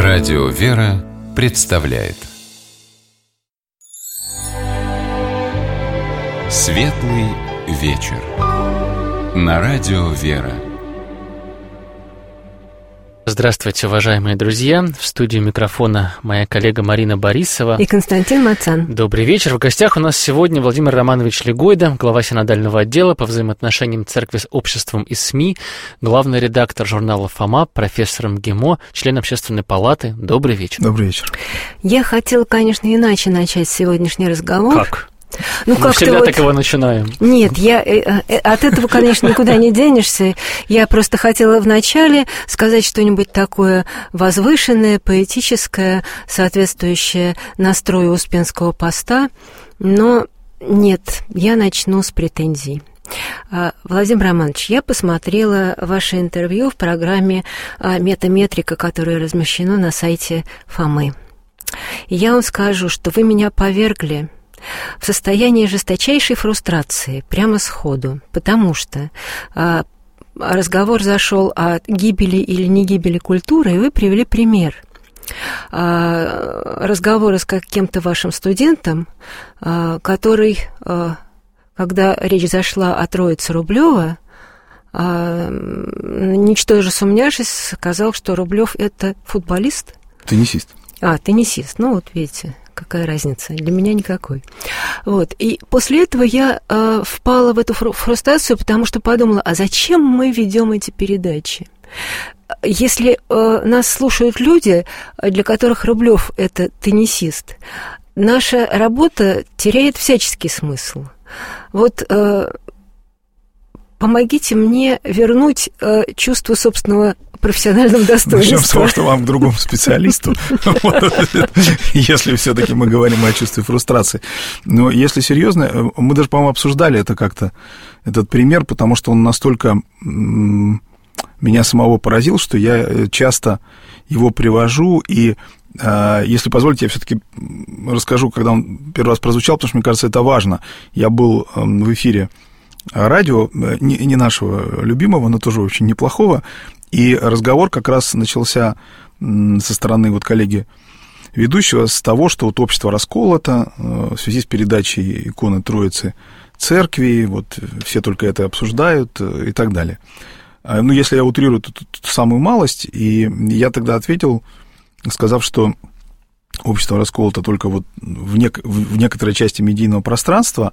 Радио «Вера» представляет Светлый вечер на Радио «Вера». Здравствуйте, уважаемые друзья. В студии микрофона моя коллега Марина Борисова и Константин Мацан. Добрый вечер. В гостях у нас сегодня Владимир Романович Легойда, глава синодального отдела по взаимоотношениям церкви с обществом и СМИ, главный редактор журнала «Фома», профессор МГИМО, член Общественной палаты. Добрый вечер. Добрый вечер. Я хотела, конечно, иначе начать сегодняшний разговор. Как? Мы всегда так его начинаем. Нет, от этого, конечно, никуда не денешься. Я просто хотела вначале сказать что-нибудь такое возвышенное, поэтическое, соответствующее настрою Успенского поста, но нет, я начну с претензий. Владимир Романович, я посмотрела ваше интервью в программе «Метаметрика», которая размещена на сайте Фомы. И я вам скажу, что вы меня повергли в состоянии жесточайшей фрустрации прямо сходу, потому что разговор зашел о гибели или не гибели культуры, и вы привели пример разговора с каким-то вашим студентом, который, когда речь зашла о Троице Рублева, ничтоже сумняшись, сказал, что Рублев — это футболист. Теннисист. Теннисист. Ну, вот видите, какая разница? Для меня никакой. Вот. И после этого я впала в эту фрустрацию, потому что подумала, а зачем мы ведем эти передачи? Если нас слушают люди, для которых Рублев — это теннисист, наша работа теряет всяческий смысл. Вот помогите мне вернуть чувство собственного профессионального достоинства. Начнем с того, что вам к другому специалисту, если все-таки мы говорим о чувстве фрустрации. Но если серьезно, мы даже, по-моему, обсуждали это как-то, этот пример, потому что он настолько меня самого поразил, что я часто его привожу, и если позволите, я все-таки расскажу, когда он первый раз прозвучал, потому что, мне кажется, это важно. Я был в эфире радио, не нашего любимого, но тоже очень неплохого, и разговор как раз начался со стороны вот коллеги ведущего с того, что вот общество расколото в связи с передачей иконы Троицы Церкви, вот все только это обсуждают и так далее. Ну, если я утрирую ту самую малость, и я тогда ответил, сказав, что общество расколото только вот в некоторой части медийного пространства,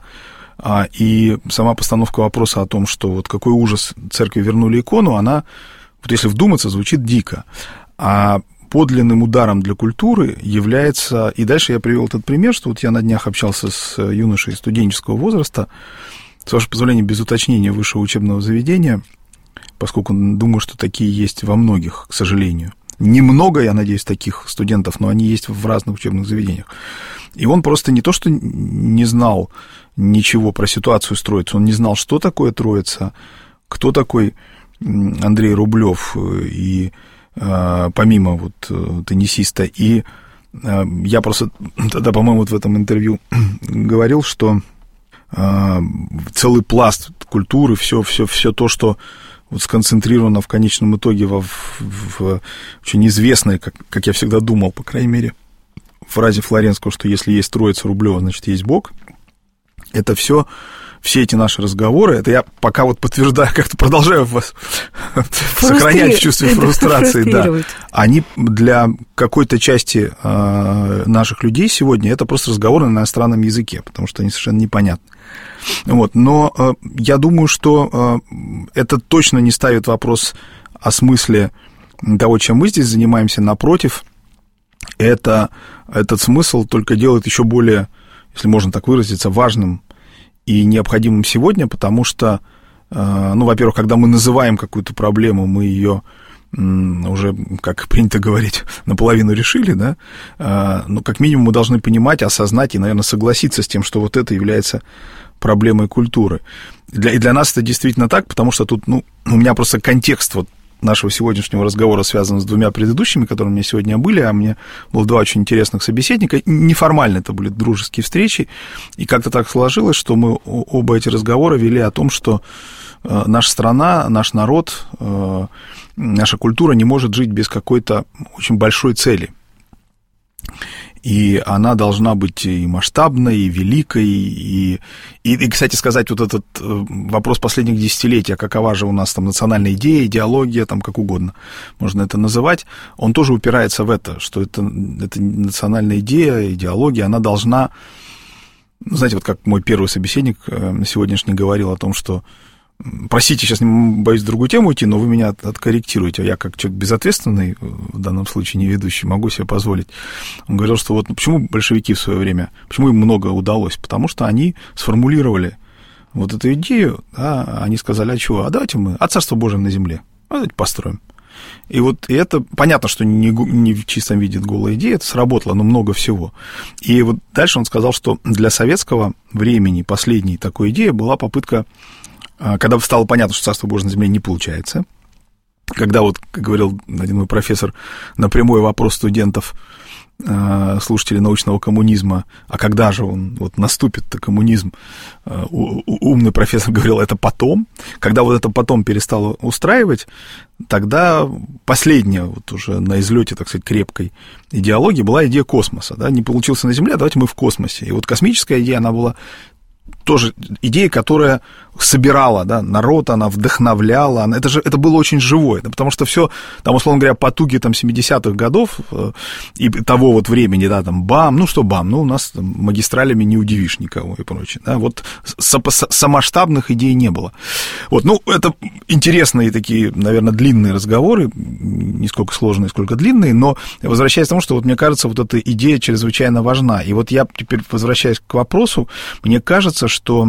и сама постановка вопроса о том, что вот какой ужас, церкви вернули икону, она, вот если вдуматься, звучит дико. А подлинным ударом для культуры является... И дальше я привел этот пример, что вот я на днях общался с юношей студенческого возраста, с вашего позволения, без уточнения высшего учебного заведения, поскольку думаю, что такие есть во многих, к сожалению. Немного, я надеюсь, таких студентов, но они есть в разных учебных заведениях. И он просто не то, что не знал ничего про ситуацию с Троицей, он не знал, что такое Троица, кто такой Андрей Рублев, и помимо вот теннисиста. И я просто тогда, по-моему, вот в этом интервью говорил, что целый пласт культуры, все то, что вот сконцентрировано в конечном итоге в очень известной, как я всегда думал, по крайней мере, фразе Флоренского, что если есть Троица Рублева, значит, есть Бог. Это все эти наши разговоры, это я пока вот подтверждаю, как-то продолжаю вас сохранять в чувстве фрустрации, да, они для какой-то части наших людей сегодня это просто разговоры на иностранном языке, потому что они совершенно непонятны. Вот, но я думаю, что это точно не ставит вопрос о смысле того, чем мы здесь занимаемся. Напротив, этот смысл только делает еще более, если можно так выразиться, важным и необходимым сегодня, потому что, ну, во-первых, когда мы называем какую-то проблему, мы ее уже, как принято говорить, наполовину решили, да, но как минимум мы должны понимать, осознать и, наверное, согласиться с тем, что вот это является проблемой культуры. И для нас это действительно так, потому что тут, ну, у меня просто контекст вот нашего сегодняшнего разговора связан с двумя предыдущими, которые у меня сегодня были, а мне было два очень интересных собеседника. Неформально это были дружеские встречи, и как-то так сложилось, что мы оба эти разговоры вели о том, что наша страна, наш народ, наша культура не может жить без какой-то очень большой цели. И она должна быть и масштабной, и великой, и, кстати сказать, вот этот вопрос последних десятилетий, а какова же у нас там национальная идея, идеология, там как угодно можно это называть, он тоже упирается в это, что это национальная идея, идеология, она должна, знаете, вот как мой первый собеседник сегодняшний говорил о том, что, простите, сейчас боюсь в другую тему уйти, но вы меня откорректируете. Я, как человек безответственный, в данном случае не ведущий, могу себе позволить. Он говорил, что вот почему большевики в свое время, почему им много удалось? Потому что они сформулировали вот эту идею, да, они сказали, а чего? А давайте мы от Царства Божия на земле, давайте построим. И вот и это, понятно, что не в чистом виде голая идея, это сработало, но много всего. И вот дальше он сказал, что для советского времени последней такой идеей была попытка, когда стало понятно, что Царство Божие на земле не получается, когда вот, как говорил один мой профессор, на прямой вопрос студентов, слушателей научного коммунизма, а когда же он вот наступит-то коммунизм, умный профессор говорил, это потом. Когда вот это потом перестало устраивать, тогда последняя вот уже на излете, так сказать, крепкой идеологии была идея космоса. Да? Не получился на Земле, давайте мы в космосе. И вот космическая идея, она была тоже идея, которая собирала, да, народ, она вдохновляла, это было очень живое, да, потому что все, там, условно говоря, потуги там 70-х годов и того вот времени, да, там, БАМ, у нас там, магистралями не удивишь никого и прочее, да, вот самоштабных идей не было. Вот, это интересные такие, наверное, длинные разговоры, не сколько сложные, сколько длинные, но возвращаясь к тому, что вот мне кажется, вот эта идея чрезвычайно важна, и вот я теперь возвращаясь к вопросу, мне кажется, что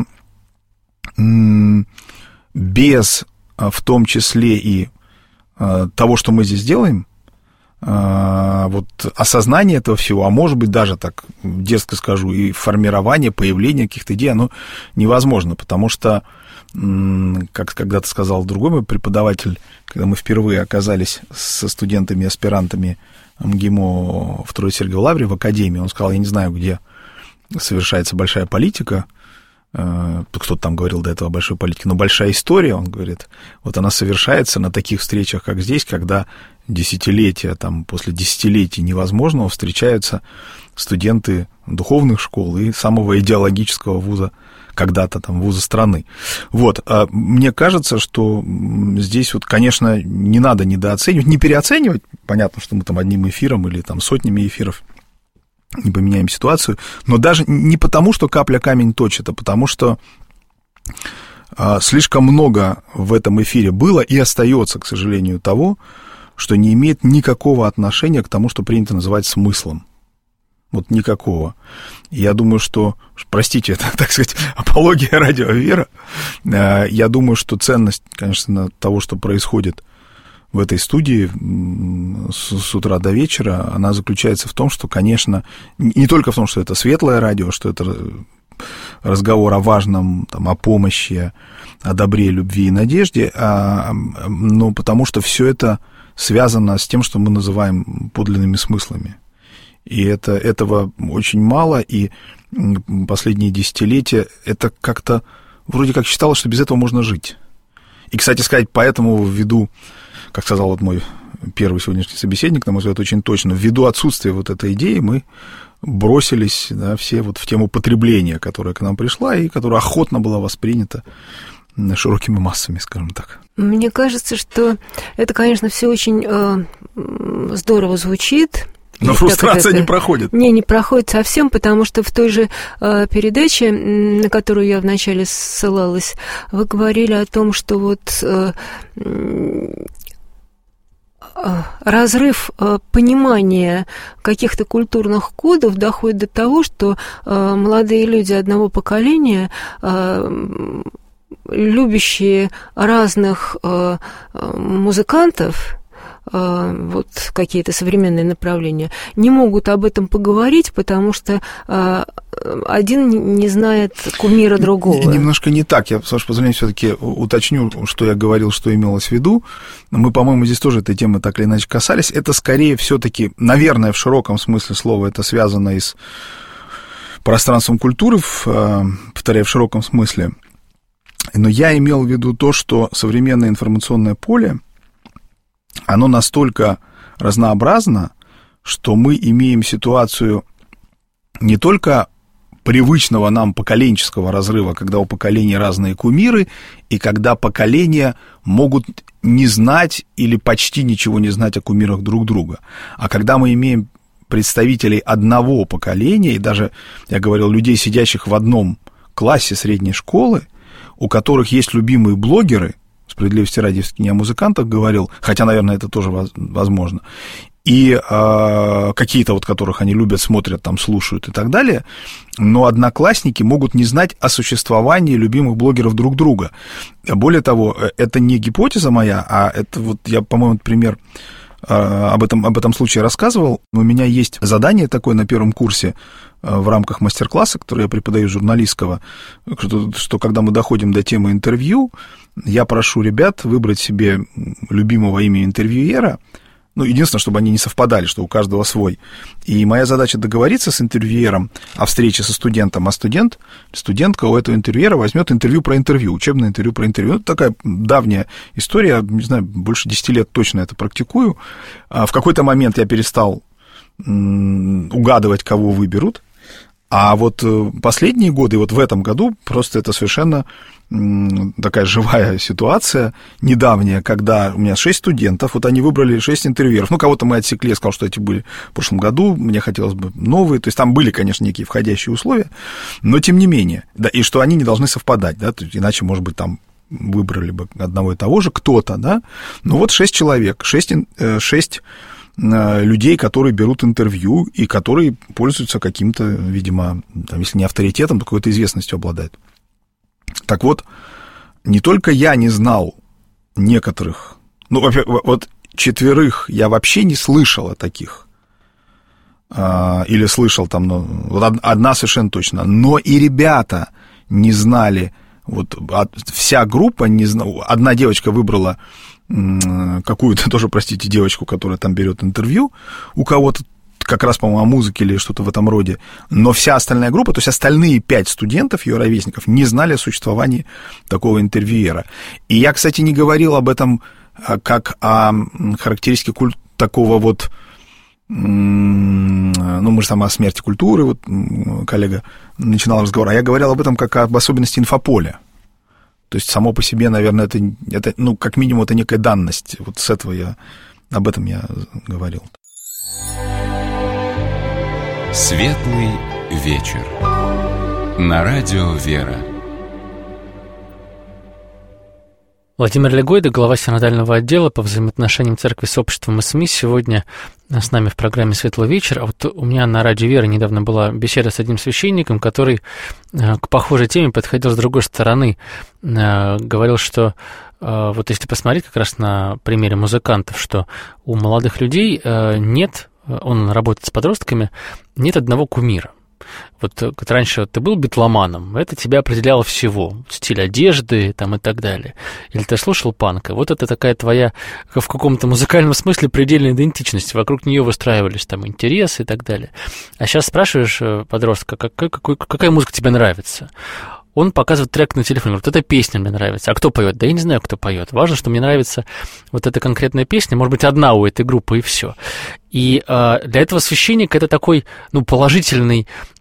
без, в том числе и того, что мы здесь делаем, вот осознание этого всего, а может быть даже так дерзко скажу, и формирование, появление каких-то идей, оно невозможно, потому что, как когда-то сказал другой мой преподаватель, когда мы впервые оказались со студентами и аспирантами МГИМО в Троице-Сергиевой Лавре в академии, он сказал, я не знаю, где совершается большая политика, кто-то там говорил до этого о большой политике, но большая история, он говорит, вот она совершается на таких встречах, как здесь, когда десятилетия, там, после десятилетий невозможного встречаются студенты духовных школ и самого идеологического вуза, когда-то там вуза страны. Вот, мне кажется, что здесь вот, конечно, не надо недооценивать, не переоценивать, понятно, что мы там одним эфиром или там сотнями эфиров не поменяем ситуацию, но даже не потому, что капля камень точит, а потому что слишком много в этом эфире было и остается, к сожалению, того, что не имеет никакого отношения к тому, что принято называть смыслом. Вот никакого. И я думаю, что, простите, это, так сказать, апология радио Вера, я думаю, что ценность, конечно, того, что происходит в этой студии с утра до вечера, она заключается в том, что, конечно, не только в том, что это светлое радио, что это разговор о важном, там, о помощи, о добре, любви и надежде, но потому что все это связано с тем, что мы называем подлинными смыслами. И этого очень мало, и последние десятилетия это как-то вроде как считалось, что без этого можно жить. И, кстати сказать, поэтому ввиду, как сказал вот мой первый сегодняшний собеседник, на мой взгляд, очень точно, ввиду отсутствия вот этой идеи мы бросились, да, все вот в тему потребления, которая к нам пришла и которая охотно была воспринята широкими массами, скажем так. Мне кажется, что это, конечно, все очень здорово звучит. Но фрустрация не проходит. Не проходит совсем, потому что в той же передаче, на которую я вначале ссылалась, вы говорили о том, что вот разрыв понимания каких-то культурных кодов доходит до того, что молодые люди одного поколения, любящие разных музыкантов, вот какие-то современные направления, не могут об этом поговорить, потому что один не знает кумира другого. Немножко не так. Я, с вашего позволения, все-таки уточню, что я говорил, что имелось в виду. Мы, по-моему, здесь тоже этой темы так или иначе касались. Это скорее все-таки, наверное, в широком смысле слова, это связано и с пространством культуры, повторяю, в широком смысле. Но я имел в виду то, что современное информационное поле, оно настолько разнообразно, что мы имеем ситуацию не только привычного нам поколенческого разрыва, когда у поколений разные кумиры, и когда поколения могут не знать или почти ничего не знать о кумирах друг друга, а когда мы имеем представителей одного поколения, и даже, я говорил, людей, сидящих в одном классе средней школы, у которых есть любимые блогеры, справедливости ради, не о музыкантах говорил, хотя, наверное, это тоже возможно, и какие-то вот, которых они любят, смотрят, там, слушают и так далее, но одноклассники могут не знать о существовании любимых блогеров друг друга. Более того, это не гипотеза моя, а это вот я, по-моему, пример об этом случае рассказывал. У меня есть задание такое на первом курсе в рамках мастер-класса, который я преподаю журналистского, что когда мы доходим до темы интервью, я прошу ребят выбрать себе любимого имя интервьюера. Ну, единственное, чтобы они не совпадали, что у каждого свой. И моя задача договориться с интервьюером о встрече со студентом, а студентка у этого интервьюера возьмет интервью про интервью, учебное интервью про интервью. Это такая давняя история, не знаю, больше 10 лет точно это практикую. В какой-то момент я перестал угадывать, кого выберут. А вот последние годы, вот в этом году, просто это совершенно такая живая ситуация, недавняя, когда у меня 6 студентов, вот они выбрали 6 интервьюеров. Ну, кого-то мы отсекли, я сказал, что эти были в прошлом году, мне хотелось бы новые, то есть там были, конечно, некие входящие условия, но тем не менее, да, и что они не должны совпадать, да, то есть, иначе, может быть, там выбрали бы одного и того же кто-то, да, ну вот 6 человек, 6 людей, которые берут интервью и которые пользуются каким-то, видимо, там, если не авторитетом, то какой-то известностью обладают. Так вот, не только я не знал некоторых, ну, вот 4 я вообще не слышал о таких, или слышал там, ну, вот одна совершенно точно, но и ребята не знали, вот вся группа не знала, одна девочка выбрала какую-то тоже, простите, девочку, которая там берет интервью у кого-то, как раз, по-моему, о музыке или что-то в этом роде, но вся остальная группа, то есть остальные 5 студентов, ее ровесников, не знали о существовании такого интервьюера. И я, кстати, не говорил об этом как о характеристике такого вот, ну, мы же там о смерти культуры, вот коллега начинал разговор, а я говорил об этом как об особенности инфополя. То есть само по себе, наверное, это, ну, как минимум, это некая данность. Вот с этого об этом я говорил. Светлый вечер. На радио «Вера». Владимир Легойда, глава синодального отдела по взаимоотношениям церкви с обществом и СМИ, сегодня с нами в программе «Светлый вечер». А вот у меня на радио «Вера» недавно была беседа с одним священником, который к похожей теме подходил с другой стороны. Говорил, что вот если посмотреть как раз на примере музыкантов, что у молодых людей нет, он работает с подростками, нет одного кумира. Вот как раньше ты был битломаном, это тебя определяло всего, стиль одежды там, и так далее. Или ты слушал панка, вот это такая твоя в каком-то музыкальном смысле предельная идентичность, вокруг нее выстраивались там интересы и так далее. А сейчас спрашиваешь подростка, какая музыка тебе нравится? Он показывает трек на телефоне, говорит, эта песня мне нравится. А кто поет? Да я не знаю, кто поет. Важно, что мне нравится вот эта конкретная песня, может быть, одна у этой группы, и все. И для этого священника это такой, ну, положительная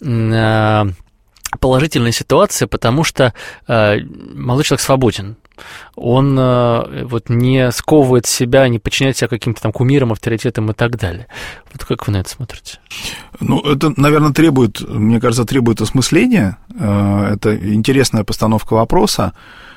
ситуация, потому что молодой человек свободен. Он вот не сковывает себя, не подчиняет себя каким-то там кумирам, авторитетам и так далее. Вот как вы на это смотрите? Ну, это, наверное, мне кажется, требует осмысления. Это интересная постановка вопроса.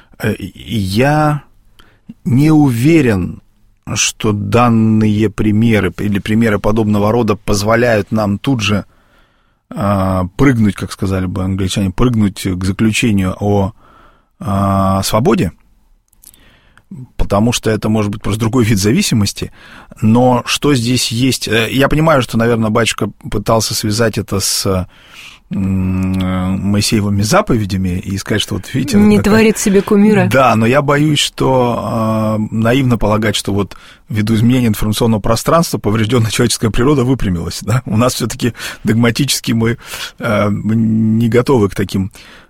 Я не уверен, что данные примеры или примеры подобного рода позволяют нам тут же прыгнуть, как сказали бы англичане, прыгнуть к заключению о свободе, потому что это может быть просто другой вид зависимости. Но что здесь есть? Я понимаю, что, наверное, батюшка пытался связать это с Моисеевыми заповедями и сказать, что вот видите... Не творит себе кумира. Да, но я боюсь, что наивно полагать, что вот ввиду изменения информационного пространства поврежденная человеческая природа выпрямилась. Да? У нас все-таки догматически мы не готовы к таким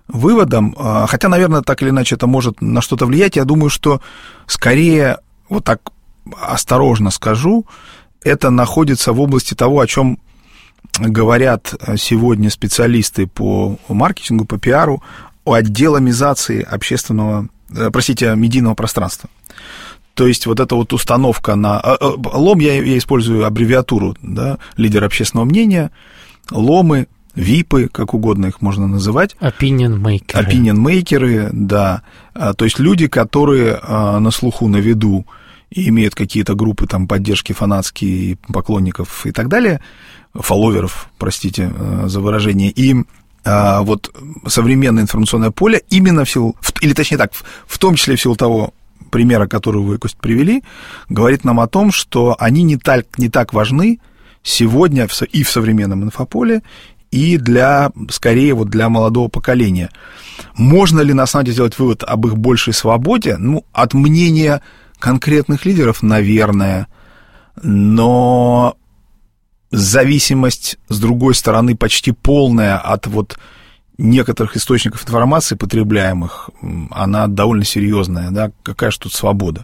выводам, хотя, наверное, так или иначе это может на что-то влиять, я думаю, что скорее, вот так осторожно скажу, это находится в области того, о чем говорят сегодня специалисты по маркетингу, по пиару, о деломизации медийного пространства. То есть вот эта вот установка на... Лом, я использую аббревиатуру, да, лидер общественного мнения, ломы, випы, как угодно их можно называть. Opinion-мейкеры, да. То есть люди, которые на слуху, на виду, и имеют какие-то группы там поддержки фанатские, поклонников и так далее, фолловеров, простите за выражение, и вот современное информационное поле именно в силу, или точнее так, в том числе в силу того примера, который вы, Кость, привели, говорит нам о том, что они не так важны сегодня и в современном инфополе, и скорее вот для молодого поколения. Можно ли на самом деле сделать вывод об их большей свободе? Ну, от мнения конкретных лидеров, наверное, но зависимость, с другой стороны, почти полная от вот некоторых источников информации, потребляемых, она довольно серьезная, да, какая же тут свобода.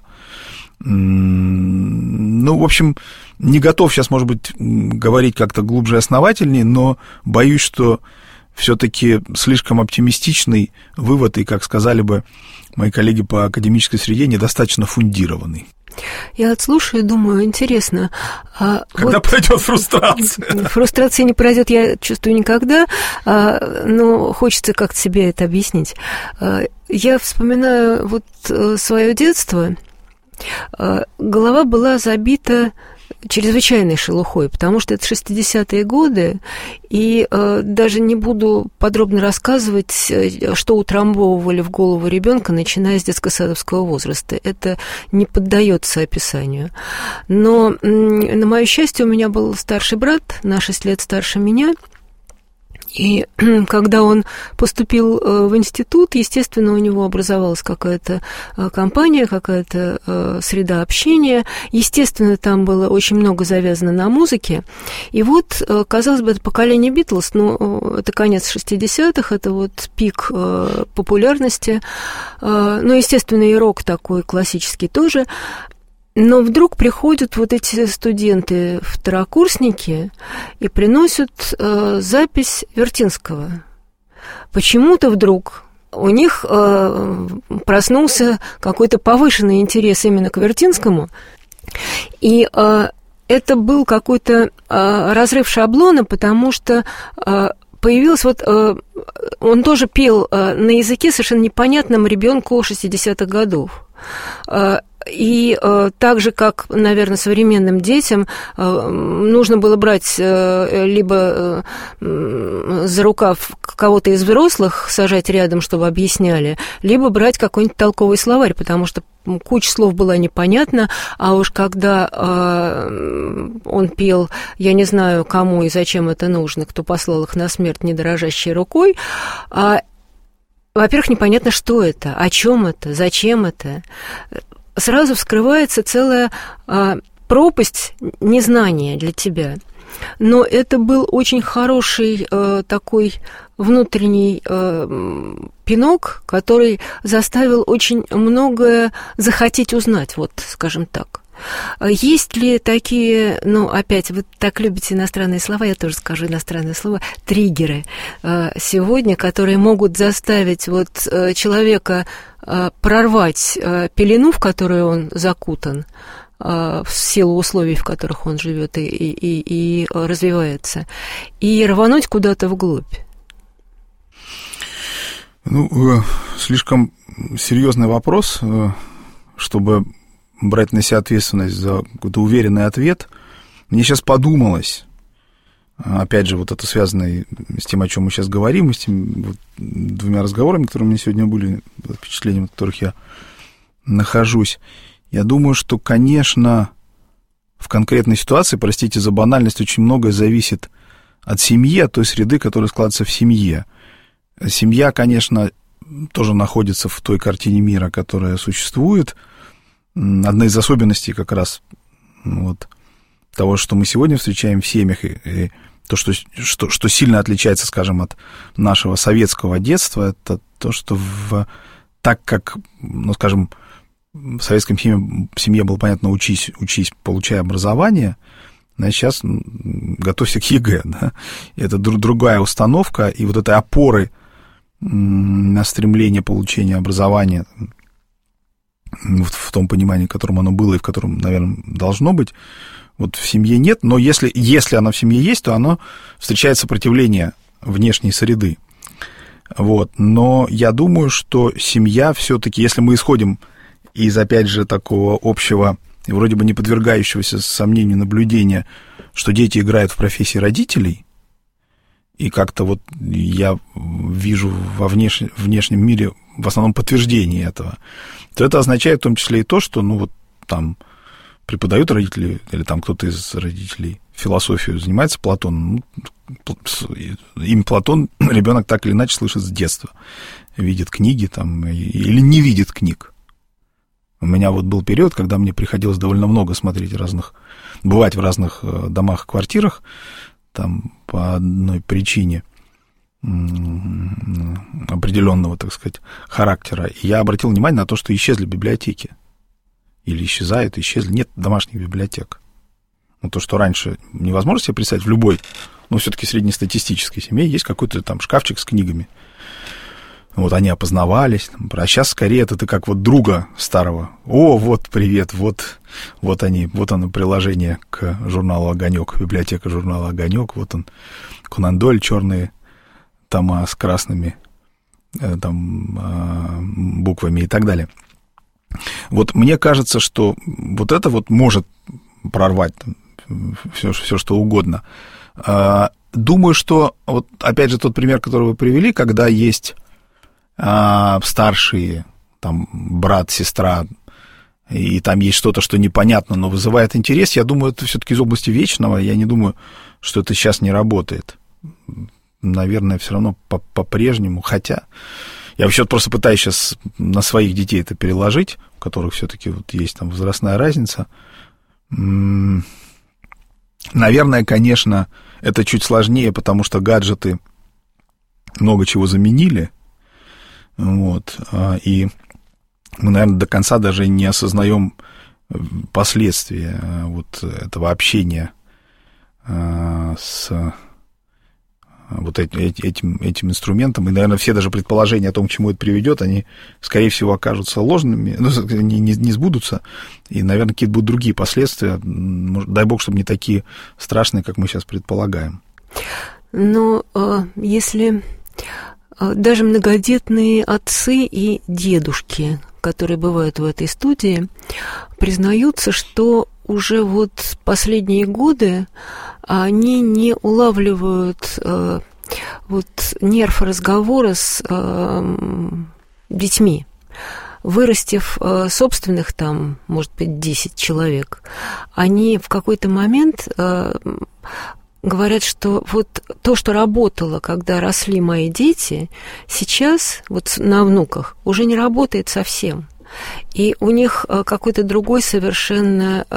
Ну, в общем, не готов сейчас, может быть, говорить как-то глубже и основательнее, но боюсь, что все-таки слишком оптимистичный вывод и, как сказали бы мои коллеги по академической среде, недостаточно фундированный. Я отслушаю и думаю, интересно. Когда пройдет фрустрация? Фрустрация не пройдет, я чувствую, никогда, но хочется как-то себе это объяснить. Я вспоминаю вот свое детство. Голова была забита чрезвычайной шелухой, потому что это 60-е годы, и даже не буду подробно рассказывать, что утрамбовывали в голову ребенка, начиная с детско-садовского возраста. Это не поддается описанию. Но, на мое счастье, у меня был старший брат, на 6 лет старше меня, и когда он поступил в институт, естественно, у него образовалась какая-то компания, какая-то среда общения. Естественно, там было очень много завязано на музыке. И вот, казалось бы, это поколение Битлз, но это конец 60-х, это вот пик популярности. Ну, естественно, и рок такой классический тоже. Но вдруг приходят вот эти студенты-второкурсники и приносят запись Вертинского. Почему-то вдруг у них проснулся какой-то повышенный интерес именно к Вертинскому, и это был какой-то разрыв шаблона, потому что появилось вот... Он тоже пел на языке совершенно непонятном ребенку 60-х годов. И так же, как, наверное, современным детям нужно было брать либо за рукав кого-то из взрослых, сажать рядом, чтобы объясняли, либо брать какой-нибудь толковый словарь, потому что куча слов была непонятна, а уж когда он пел, я не знаю, кому и зачем это нужно, кто послал их на смерть недорожащей рукой, во-первых, непонятно, что это, о чем это, зачем это. Сразу вскрывается целая пропасть незнания для тебя. Но это был очень хороший такой внутренний пинок, который заставил очень многое захотеть узнать, вот, скажем так. Есть ли такие, ну, опять, вы так любите иностранные слова, я тоже скажу иностранные слова, триггеры сегодня, которые могут заставить вот человека прорвать пелену, в которую он закутан, в силу условий, в которых он живет и развивается, и рвануть куда-то вглубь? Ну, слишком серьезный вопрос, чтобы брать на себя ответственность за какой-то уверенный ответ. Мне сейчас подумалось, опять же, вот это связано с тем, о чем мы сейчас говорим, и с теми вот двумя разговорами, которые у меня сегодня были, впечатлениями, в которых я нахожусь. Я думаю, что, конечно, в конкретной ситуации, простите за банальность, очень многое зависит от семьи, от той среды, которая складывается в семье. Семья, конечно, тоже находится в той картине мира, которая существует. Одна из особенностей как раз вот того, что мы сегодня встречаем в семьях, и то, что сильно отличается, скажем, от нашего советского детства, это то, что так как, ну, скажем, в советской семье было понятно, учись, получай образование, а сейчас готовься к ЕГЭ, да? Это другая установка, и вот этой опоры на стремление получения образования в том понимании, в котором оно было и в котором, наверное, должно быть, вот в семье нет, но если оно в семье есть, то оно встречает сопротивление внешней среды. Вот. Но я думаю, что семья все-таки, если мы исходим из, опять же, такого общего, вроде бы не подвергающегося сомнению наблюдения, что дети играют в профессии родителей, и как-то вот я вижу во внешнем мире в основном подтверждение этого, то это означает в том числе и то, что, ну, вот там преподают родители, или там кто-то из родителей философию занимается Платоном, имя Платон ребенок так или иначе слышит с детства, видит книги там, или не видит книг. У меня вот был период, когда мне приходилось довольно много бывать в разных домах, квартирах, там по одной причине определенного, так сказать, характера. И я обратил внимание на то, что исчезли библиотеки. Или исчезли. Нет домашних библиотек. Ну, то, что раньше невозможно себе представить, в любой, ну, все-таки среднестатистической семье есть какой-то там шкафчик с книгами. Вот они опознавались. А сейчас скорее это ты как вот друга старого. О, вот, привет, вот оно приложение к журналу «Огонек», библиотека журнала «Огонек», вот он, Конан Дойль, черные тома с красными там буквами и так далее. Вот мне кажется, что вот это вот может прорвать все, что угодно. Думаю, что вот опять же тот пример, который вы привели, когда есть старшие, там, брат, сестра, и там есть что-то, что непонятно, но вызывает интерес, я думаю, это все-таки из области вечного, я не думаю, что это сейчас не работает. Наверное, все равно по-прежнему, хотя я вообще просто пытаюсь сейчас на своих детей это переложить, у которых все-таки вот есть там возрастная разница. Наверное, конечно, это чуть сложнее, потому что гаджеты много чего заменили. Вот, и мы, наверное, до конца даже не осознаем последствия вот этого общения с вот этим инструментом. И, наверное, все даже предположения о том, к чему это приведет, они, скорее всего, окажутся ложными, ну, не сбудутся. И, наверное, какие-то будут другие последствия. Дай бог, чтобы не такие страшные, как мы сейчас предполагаем. Но если даже многодетные отцы и дедушки, которые бывают в этой студии, признаются, что уже вот последние годы они не улавливают вот нерв разговора с детьми. Вырастив собственных там, может быть, 10 человек, они в какой-то момент говорят, что вот то, что работало, когда росли мои дети, сейчас вот на внуках уже не работает совсем. И у них какой-то другой совершенно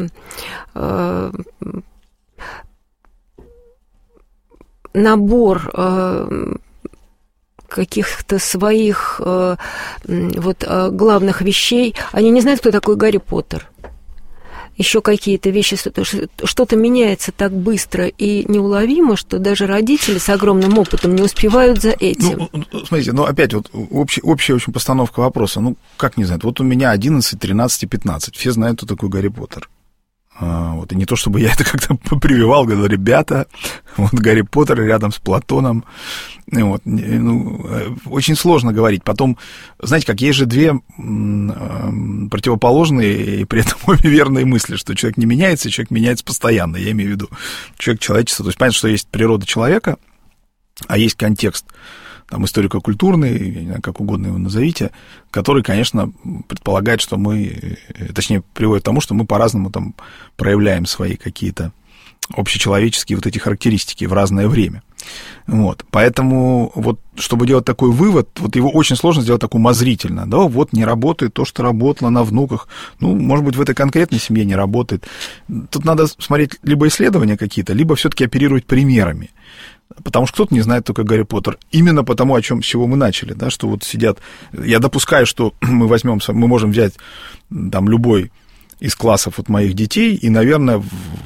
набор каких-то своих вот главных вещей. Они не знают, кто такой Гарри Поттер. Еще какие-то вещи, что-то меняется так быстро и неуловимо, что даже родители с огромным опытом не успевают за этим. Ну, смотрите, опять вот общая очень постановка вопроса. Ну, как не знать, вот у меня 11, 13 и 15. Все знают, кто такой Гарри Поттер. Вот, и не то, чтобы я это как-то прививал, говорил, ребята, вот Гарри Поттер рядом с Платоном. Вот, ну, очень сложно говорить. Потом, знаете, как есть же две противоположные и при этом обе верные мысли, что человек не меняется, и человек меняется постоянно. Я имею в виду человечество. То есть понятно, что есть природа человека, а есть контекст там, историко-культурный, как угодно его назовите, который, конечно, предполагает, что мы, точнее, приводит к тому, что мы по-разному там проявляем свои какие-то общечеловеческие вот эти характеристики в разное время. Вот. Поэтому вот, чтобы делать такой вывод, вот его очень сложно сделать так умозрительно. Да, вот не работает то, что работало на внуках. Ну, может быть, в этой конкретной семье не работает. Тут надо смотреть либо исследования какие-то, либо все-таки оперировать примерами. Потому что кто-то не знает только Гарри Поттер. Именно потому, с чего мы начали, да, что вот сидят... Я допускаю, что мы можем взять там любой из классов вот моих детей, и, наверное,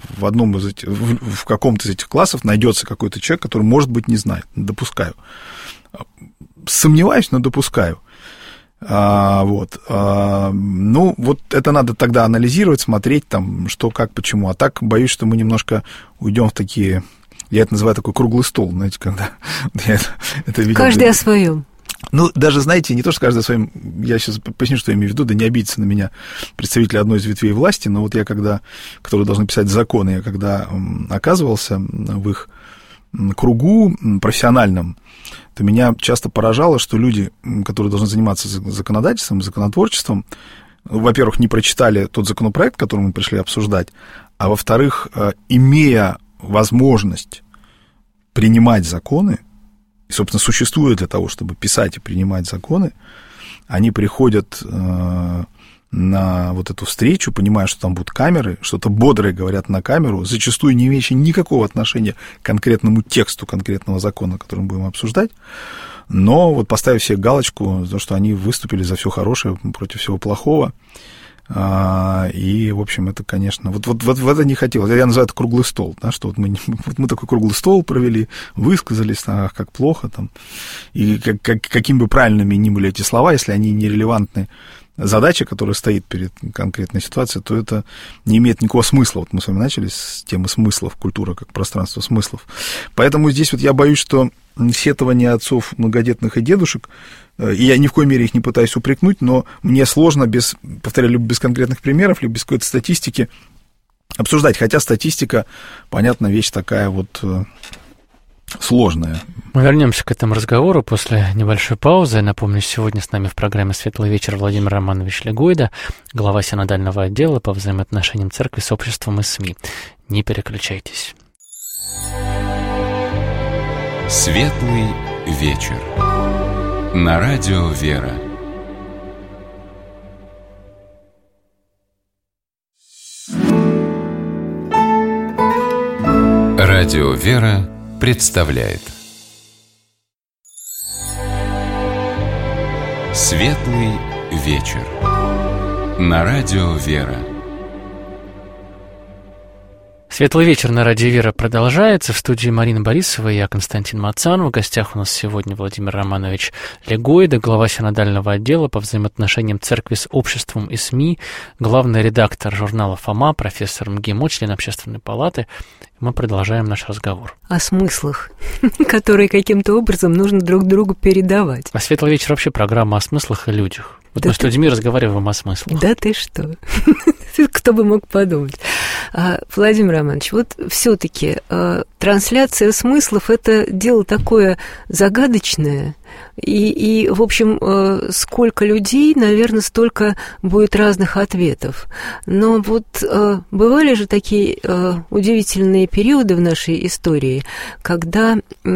в каком-то из этих классов найдется какой-то человек, который, может быть, не знает. Допускаю. Сомневаюсь, но допускаю. Ну, вот это надо тогда анализировать, смотреть, там, что, как, почему. А так, боюсь, что мы немножко уйдем в такие... Я это называю такой круглый стол, знаете, когда... это видел, каждый о своем. Ну, даже, знаете, не то, что каждый о своем... Я сейчас поясню, что я имею в виду, да не обидится на меня представители одной из ветвей власти, но вот я которые должны писать законы, я когда оказывался в их кругу профессиональном, то меня часто поражало, что люди, которые должны заниматься законодательством, законотворчеством, во-первых, не прочитали тот законопроект, который мы пришли обсуждать, а во-вторых, имея возможность принимать законы, и, собственно, существует для того, чтобы писать и принимать законы, они приходят на вот эту встречу, понимая, что там будут камеры, что-то бодрое говорят на камеру, зачастую не имеющие никакого отношения к конкретному тексту конкретного закона, который мы будем обсуждать, но вот поставив себе галочку, за то, что они выступили за все хорошее против всего плохого. И, в общем, это, конечно, вот это не хотелось. Я называю это круглый стол, да, что вот мы такой круглый стол провели, высказались, как плохо там, и какими бы правильными ни были эти слова, если они нерелевантны задаче, которая стоит перед конкретной ситуацией, то это не имеет никакого смысла. Вот мы с вами начали с темы смыслов, культура как пространство смыслов. Поэтому здесь вот я боюсь, что сетование отцов многодетных и дедушек, и я ни в коей мере их не пытаюсь упрекнуть, но мне сложно повторяю, либо без конкретных примеров, либо без какой-то статистики обсуждать, хотя статистика, понятно, вещь такая вот сложная. Мы вернемся к этому разговору после небольшой паузы. Я напомню, сегодня с нами в программе «Светлый вечер» Владимир Романович Легойда, глава синодального отдела по взаимоотношениям церкви с обществом и СМИ. Не переключайтесь. «Светлый вечер» на радио «Вера». Радио «Вера» представляет «Светлый вечер» на радио «Вера». Светлый вечер на радио «Вера» продолжается. В студии Марина Борисова и я, Константин Мацанов. В гостях у нас сегодня Владимир Романович Легойда, глава синодального отдела по взаимоотношениям церкви с обществом и СМИ, главный редактор журнала «Фома», профессор МГИМО, член Общественной палаты. Мы продолжаем наш разговор. О смыслах, которые каким-то образом нужно друг другу передавать. А «Светлый вечер» вообще программа о смыслах и людях. Вот мы с людьми разговариваем о смыслах. Да ты что? Кто бы мог подумать. Владимир Романович, вот все-таки трансляция смыслов – это дело такое загадочное, и, в общем, сколько людей, наверное, столько будет разных ответов. Но вот бывали же такие удивительные периоды в нашей истории, когда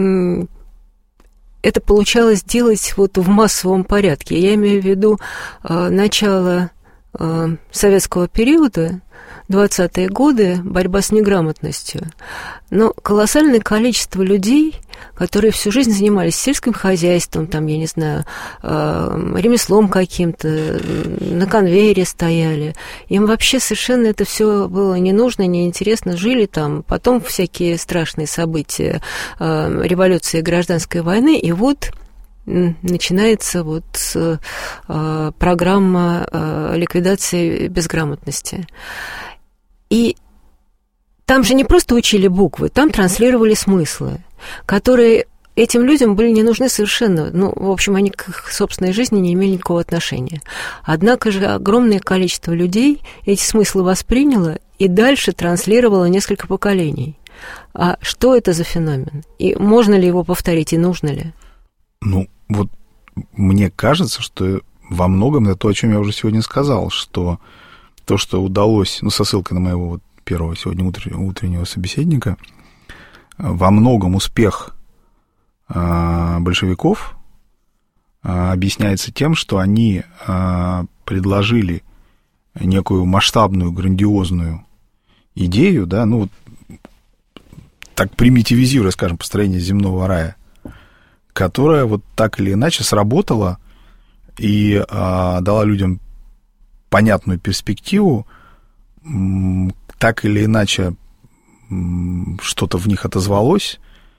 это получалось делать вот в массовом порядке. Я имею в виду начало советского периода, 20-е годы, борьба с неграмотностью. Но колоссальное количество людей, которые всю жизнь занимались сельским хозяйством, там, я не знаю, ремеслом каким-то, на конвейере стояли. Им вообще совершенно это все было не нужно, неинтересно. Жили там, потом всякие страшные события революции и гражданской войны, и вот начинается вот программа ликвидации безграмотности. И там же не просто учили буквы, там транслировали смыслы, которые этим людям были не нужны совершенно. Ну, в общем, они к их собственной жизни не имели никакого отношения. Однако же огромное количество людей эти смыслы восприняло и дальше транслировало несколько поколений. А что это за феномен? И можно ли его повторить, и нужно ли? Ну, вот мне кажется, что во многом это то, о чем я уже сегодня сказал, что то, что удалось, ну, со ссылкой на моего вот первого сегодня утреннего собеседника, во многом успех большевиков объясняется тем, что они предложили некую масштабную, грандиозную идею, да, ну, так примитивизируя, скажем, построение земного рая, которая вот так или иначе сработала и дала людям понятную перспективу, так или иначе что-то в них отозвалось,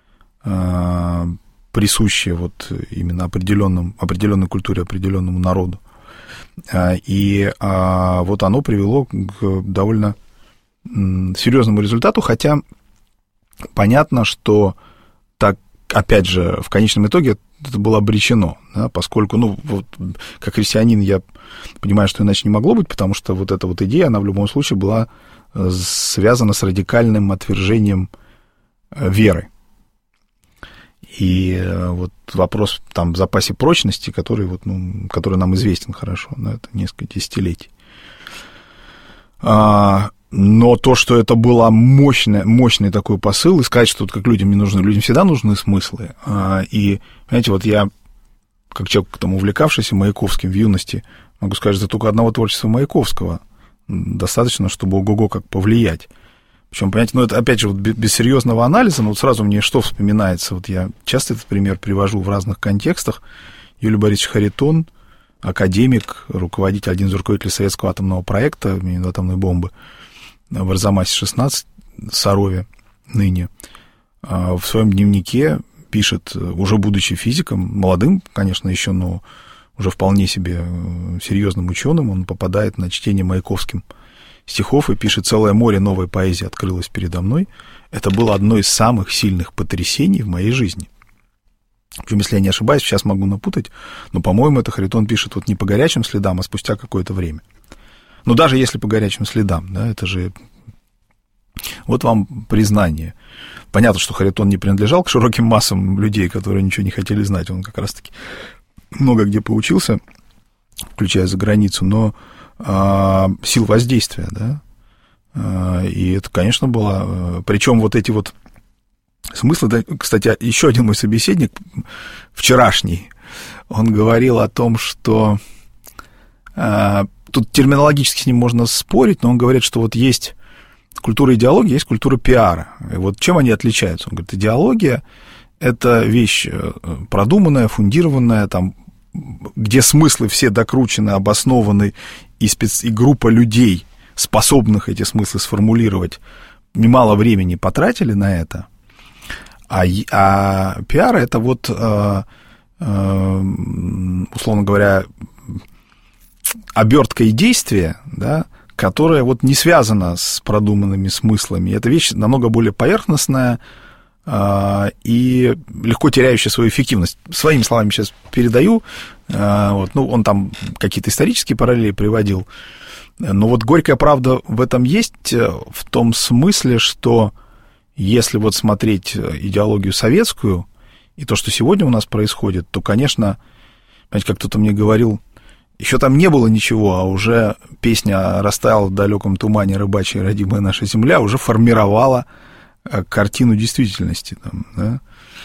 присущее вот именно определенной культуре, определенному народу. И вот оно привело к довольно серьезному результату, хотя понятно, что так, опять же, в конечном итоге это было обречено, да, поскольку, ну, вот, как христианин я понимаю, что иначе не могло быть, потому что вот эта вот идея, она в любом случае была связана с радикальным отвержением веры. И вот вопрос там в запасе прочности, который, вот, ну, который нам известен хорошо, да, это несколько десятилетий. Но то, что это был мощный такой посыл, и сказать, что как людям не нужны, людям всегда нужны смыслы. И, понимаете, вот я, как человек, там, увлекавшийся Маяковским в юности, могу сказать, что только одного творчества Маяковского достаточно, чтобы ого-го как повлиять. Причем, понимаете, ну, это, опять же, вот без серьезного анализа, но вот сразу мне что вспоминается, вот я часто этот пример привожу в разных контекстах. Юлий Борисович Харитон, академик, один из руководителей советского атомного проекта, атомной бомбы, в Арзамасе-16, Сарове ныне, в своем дневнике пишет, уже будучи физиком, молодым, конечно, еще, но уже вполне себе серьезным ученым, он попадает на чтение Маяковским стихов и пишет: «Целое море новой поэзии открылось передо мной. Это было одно из самых сильных потрясений в моей жизни». Причем, если я не ошибаюсь, сейчас могу напутать, но, по-моему, это Харитон пишет вот не по горячим следам, а спустя какое-то время. Но даже если по горячим следам, да, это же... Вот вам признание. Понятно, что Харитон не принадлежал к широким массам людей, которые ничего не хотели знать. Он как раз-таки много где поучился, включая за границу, но сил воздействия, да, и это, конечно, было... Причем вот эти вот смыслы... Да, кстати, еще один мой собеседник, вчерашний, он говорил о том, что... Тут терминологически с ним можно спорить, но он говорит, что вот есть культура идеологии, есть культура пиара. И вот чем они отличаются? Он говорит, идеология — это вещь продуманная, фундированная, там, где смыслы все докручены, обоснованы, и группа людей, способных эти смыслы сформулировать, немало времени потратили на это. А пиар — это вот, условно говоря, обертка и действие, да, которая вот не связана с продуманными смыслами. Это вещь намного более поверхностная и легко теряющая свою эффективность. Своими словами сейчас передаю. Вот, ну, он там какие-то исторические параллели приводил. Но вот горькая правда в этом есть, в том смысле, что если вот смотреть идеологию советскую и то, что сегодня у нас происходит, то, конечно, знаете, как кто-то мне говорил, еще там не было ничего, а уже песня «Растаяла в далеком тумане рыбачья родимая наша земля» уже формировала картину действительности. Там, да?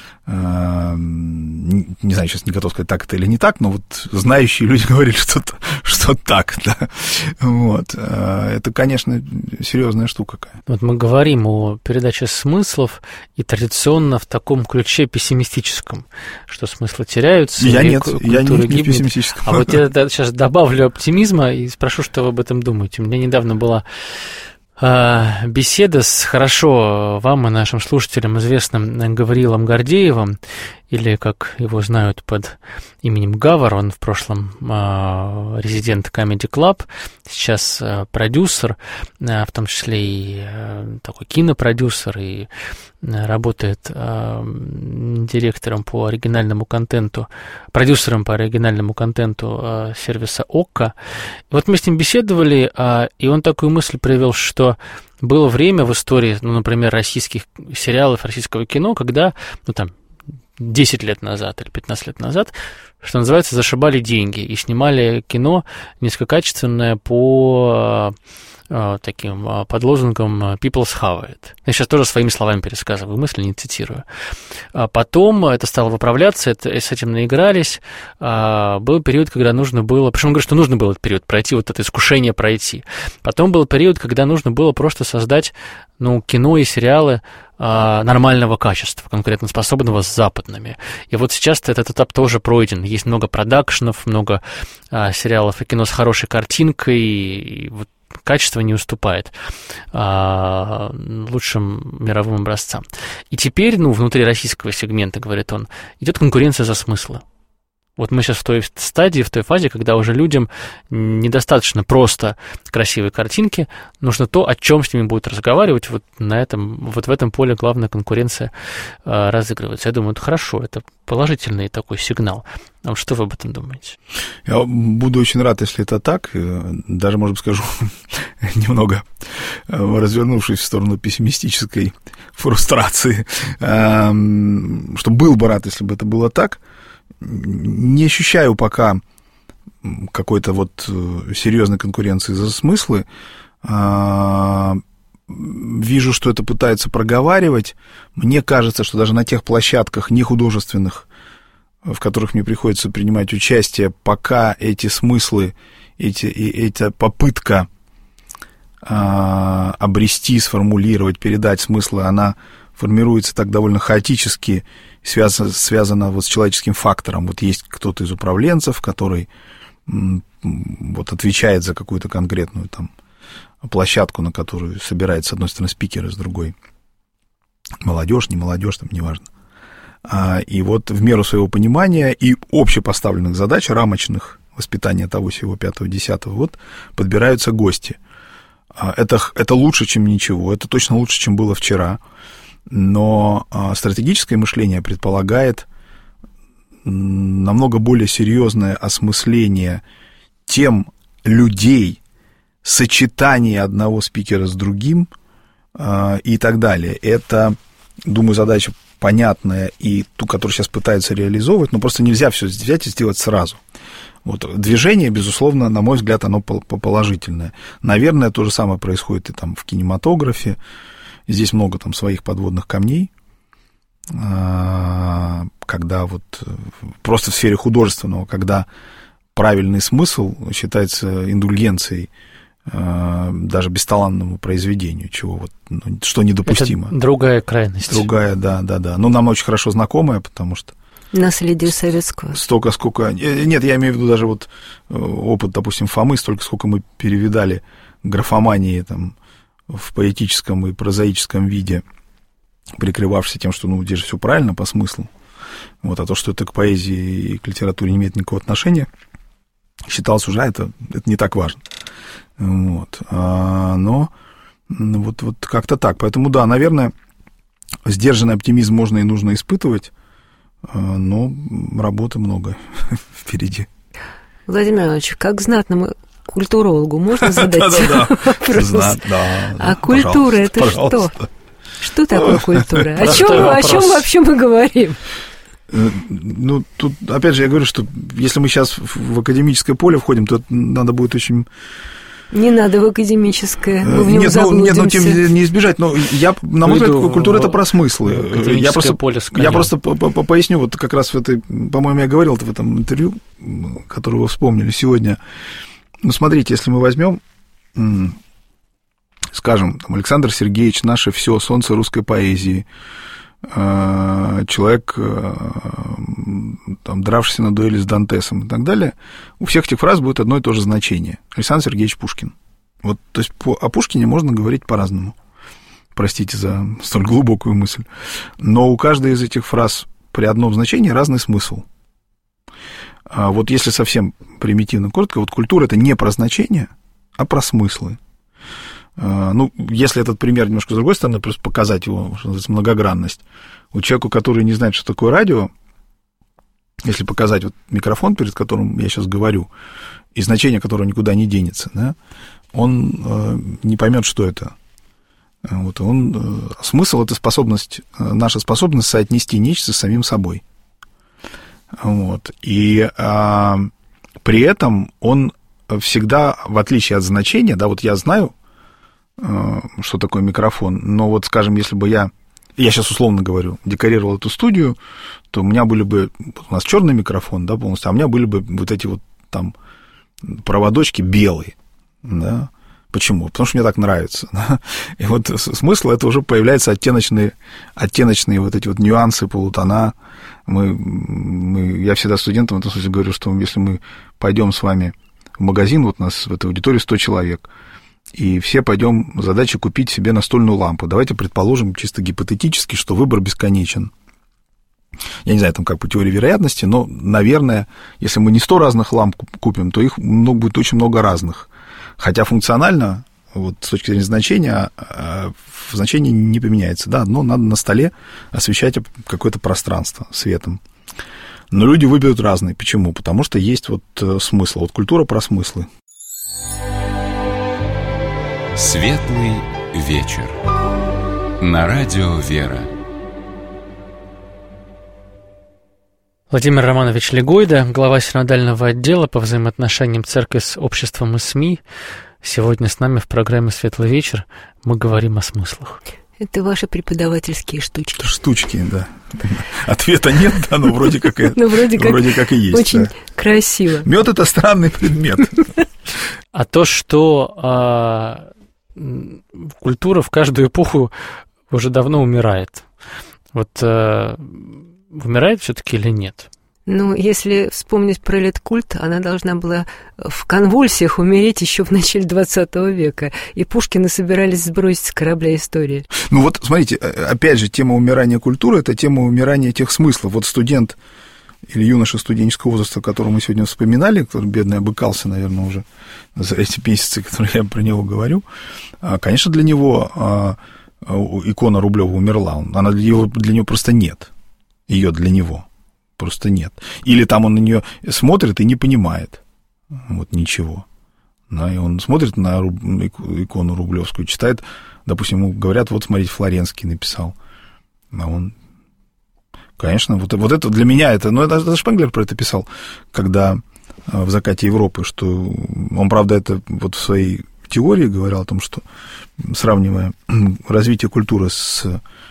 Не знаю, сейчас не готов сказать, так это или не так, но вот знающие люди говорили, что так, да. Вот. Это, конечно, серьезная штука какая. Вот мы говорим о передаче смыслов, и традиционно в таком ключе пессимистическом, что смыслы теряются. Я не пессимистическом. А вот я сейчас добавлю оптимизма и спрошу, что вы об этом думаете. У меня недавно была беседа с хорошо вам и нашим слушателям известным Гавриилом Гордеевым, или, как его знают под именем Гавар, он в прошлом резидент Comedy Club, сейчас продюсер, в том числе и такой кинопродюсер, и работает директором по оригинальному контенту, продюсером по оригинальному контенту сервиса ОККО. И вот мы с ним беседовали, и он такую мысль привел, что было время в истории, ну, например, российских сериалов, российского кино, когда, ну, там, 10 лет назад или 15 лет назад что называется, зашибали деньги и снимали кино низкокачественное по таким под лозунгом «People's have it». Я сейчас тоже своими словами пересказываю мысль, не цитирую. Потом это стало выправляться, с этим наигрались. Был период, когда нужно было... Причем он говорит, что нужно было этот период пройти, вот это искушение пройти. Потом был период, когда нужно было просто создать кино и сериалы нормального качества, конкурентоспособного с западными. И вот сейчас этот этап тоже пройден. Есть много продакшенов, много сериалов и кино с хорошей картинкой, и вот качество не уступает лучшим мировым образцам. И теперь, внутри российского сегмента, говорит он, идет конкуренция за смыслы. Вот мы сейчас в той стадии, в той фазе, когда уже людям недостаточно просто красивой картинки, нужно то, о чем с ними будут разговаривать. Вот в этом поле главная конкуренция разыгрывается. Я думаю, это хорошо, это положительный такой сигнал. А вот что вы об этом думаете? Я буду очень рад, если это так. Даже, может быть, скажу немного развернувшись в сторону пессимистической фрустрации, что был бы рад, если бы это было так. Не ощущаю пока какой-то серьезной конкуренции за смыслы. Вижу, что это пытаются проговаривать. Мне кажется, что даже на тех площадках нехудожественных, в которых мне приходится принимать участие, пока эти смыслы, эта попытка обрести, сформулировать, передать смыслы, она формируется так довольно хаотически, связано с человеческим фактором. Вот есть кто-то из управленцев, который отвечает за какую-то конкретную площадку, на которую собирается, с одной стороны, спикеры, с другой молодежь, не молодежь, неважно. И в меру своего понимания и общепоставленных задач, рамочных, воспитания того, сего, 5-го, 10-го, подбираются гости. Это лучше, чем ничего, это точно лучше, чем было вчера. Но стратегическое мышление предполагает намного более серьезное осмысление тем людей, сочетание одного спикера с другим и так далее. Это, думаю, задача понятная и ту, которую сейчас пытаются реализовывать, но просто нельзя все взять и сделать сразу. Движение, безусловно, на мой взгляд, оно положительное. Наверное, то же самое происходит и в кинематографе. Здесь много своих подводных камней, когда просто в сфере художественного, когда правильный смысл считается индульгенцией даже бесталанному произведению, что недопустимо. Это другая крайность. Другая, да. Но нам очень хорошо знакомая, потому что... Наследие советского. Столько, сколько... Нет, я имею в виду даже опыт, допустим, Фомы, столько, сколько мы перевидали графомании в поэтическом и прозаическом виде, прикрывавшись тем, что, здесь же все правильно по смыслу, а то, что это к поэзии и к литературе не имеет никакого отношения, считалось уже, это не так важно. Но как-то так. Поэтому, да, наверное, сдержанный оптимизм можно и нужно испытывать, но работы много впереди. Владимир Иванович, как знатному культурологу можно задать вопрос? А культура — это что? Что такое культура? О чем вообще мы говорим? Тут, опять же, я говорю, что если мы сейчас в академическое поле входим, то надо будет очень... Не надо в академическое, мы в нем заблудимся. Тем не избежать. Но на мой взгляд, культура — это про смыслы. Я просто поясню, как раз по-моему, я говорил в этом интервью, которое вы вспомнили сегодня. Смотрите, если мы возьмем, скажем, Александр Сергеевич, наше все, солнце русской поэзии, человек, дравшийся на дуэли с Дантесом и так далее, у всех этих фраз будет одно и то же значение. Александр Сергеевич Пушкин. То есть о Пушкине можно говорить по-разному. Простите за столь глубокую мысль. Но у каждой из этих фраз при одном значении разный смысл. Если совсем примитивно, коротко, культура — это не про значения, а про смыслы. Если этот пример немножко с другой стороны, просто показать его, что называется, многогранность. Человеку, который не знает, что такое радио, если показать микрофон, перед которым я сейчас говорю, и значение которого никуда не денется, да, он не поймет, что это. Смысл — это наша способность соотнести нечто с самим собой. Вот. И при этом он всегда, в отличие от значения, да, вот я знаю, что такое микрофон, но вот, скажем, если бы я сейчас условно говорю, декорировал эту студию, то у меня были бы, у нас черный микрофон, да, полностью, а у меня были бы вот эти вот там проводочки белые, да. Почему? Потому что мне так нравится. Да? И вот смысл это уже появляются оттеночные вот эти вот нюансы, полутона. Я всегда студентам в этом смысле говорю, что если мы пойдем с вами в магазин, вот у нас в этой аудитории 100 человек, и все пойдем, задача купить себе настольную лампу. Давайте предположим, чисто гипотетически, что выбор бесконечен. Я не знаю, там как по теории вероятности, но, наверное, если мы не 100 разных ламп купим, то их будет очень много разных. Хотя функционально, вот с точки зрения значения, значение не поменяется. Да, но надо на столе освещать какое-то пространство светом. Но люди выберут разные. Почему? Потому что есть вот смысл. Вот культура про смыслы. Светлый вечер. На радио «Вера». Владимир Романович Легойда, глава синодального отдела по взаимоотношениям церкви с обществом и СМИ. Сегодня с нами в программе «Светлый вечер» мы говорим о смыслах. Это ваши преподавательские штучки. Штучки, да. Ответа нет, да, но вроде как и есть. Очень красиво. Мед — это странный предмет. А то, что культура в каждую эпоху уже давно умирает. Вот умирает все-таки или нет? Ну, если вспомнить про Литкульт, она должна была в конвульсиях умереть еще в начале 20 века, и Пушкина собирались сбросить с корабля истории. Ну вот, смотрите, опять же, тема умирания культуры — это тема умирания тех смыслов. Вот студент или юноша студенческого возраста, которого мы сегодня вспоминали, который, бедный, обыкался, наверное, уже за эти месяцы, которые я про него говорю, конечно, для него икона Рублева умерла, она для него просто нет. Ее для него просто нет. Или там он на нее смотрит и не понимает вот ничего. Да, и он смотрит на икону рублевскую, читает, допустим, ему говорят, вот смотрите, Флоренский написал. А он, конечно, вот это для меня, ну, это Шпенглер про это писал, когда в «Закате Европы», что он, правда, это вот в своей теории говорил о том, что, сравнивая развитие культуры с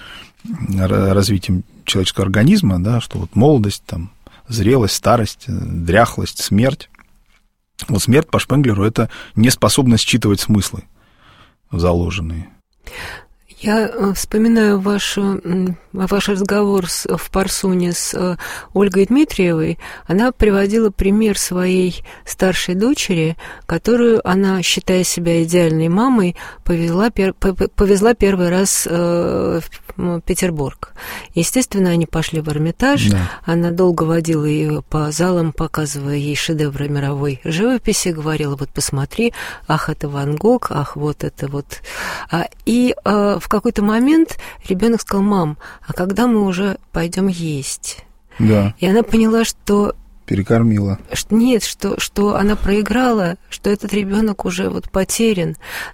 развитием человеческого организма, да, что вот молодость, там, зрелость, старость, дряхлость, смерть. Вот смерть по Шпенглеру — это неспособность считывать смыслы заложенные. Я вспоминаю ваш разговор в Парсуне с Ольгой Дмитриевой. Она приводила пример своей старшей дочери, которую она, считая себя идеальной мамой, повезла первый раз в Петербург. Естественно, они пошли в Эрмитаж. Да. Она долго водила ее по залам, показывая ей шедевры мировой живописи, говорила, вот посмотри, ах, это Ван Гог, ах, вот это вот. И в какой-то момент ребенок сказал: мам, а когда мы уже пойдем есть? Да. И она поняла, что перекормила. Нет, что она проиграла, что этот ребенок уже вот потерян.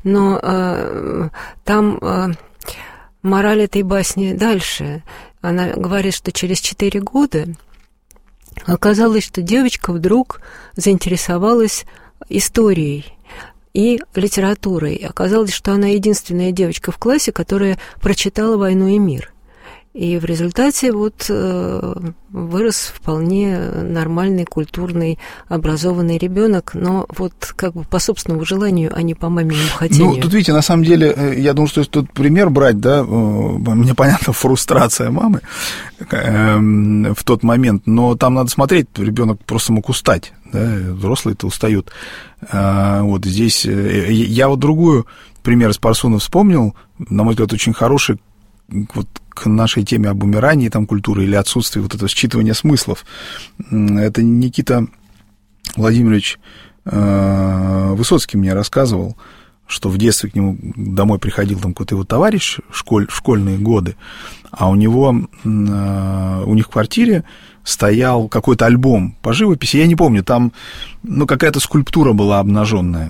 Но там мораль этой басни дальше. Она говорит, что через 4 года оказалось, что девочка вдруг заинтересовалась историей и литературой. Оказалось, что она единственная девочка в классе, которая прочитала «Войну и мир». И в результате вот вырос вполне нормальный, культурный, образованный ребенок, но вот как бы по собственному желанию, а не по маминому хотению. Ну, тут, видите, на самом деле, я думаю, что если тут пример брать, да, мне понятна фрустрация мамы в тот момент, но там надо смотреть, ребенок просто мог устать, да, взрослые-то устают. Вот здесь я вот другую пример из Парсуна вспомнил, на мой взгляд, очень хороший, вот к нашей теме об умирании там, культуры или отсутствии вот этого считывания смыслов. Это Никита Владимирович Высоцкий мне рассказывал, что в детстве к нему домой приходил там какой-то его товарищ в школьные годы, а у них в квартире стоял какой-то альбом по живописи, я не помню, там какая-то скульптура была обнаженная